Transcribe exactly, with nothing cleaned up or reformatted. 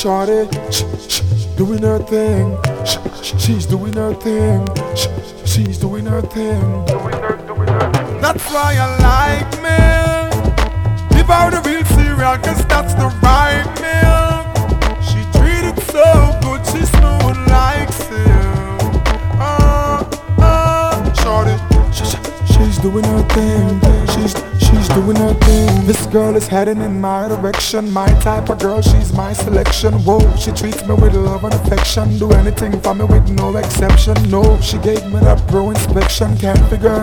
shorty, sh sh doing her thing. Sh sh she's doing her thing. Sh she's doing her thing. That's why I like milk. Give her the real cereal, cause that's the right milk. She treated so good, she smooth like silk. Uh, uh, shorty, sh sh she's doing her thing. She's she's doing her thing. This girl is heading in my direction. My type of girl, she's my selection. Whoa, she treats me with love and affection. Do anything for me with no exception. No, she gave me that pro inspection. Can't figure